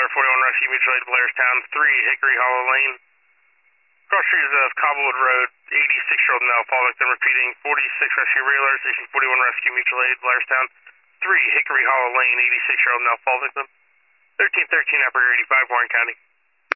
41 Rescue Mutual Aid, Blairstown, 3 Hickory Hollow Lane. Cross street of Cobblewood Road, 86-year-old male, fall victim repeating, 46 Rescue Radar, Station 41 Rescue Mutual Aid, Blairstown, 3 Hickory Hollow Lane, 86-year-old male, fall victim. 1313 Upper 85, Warren County.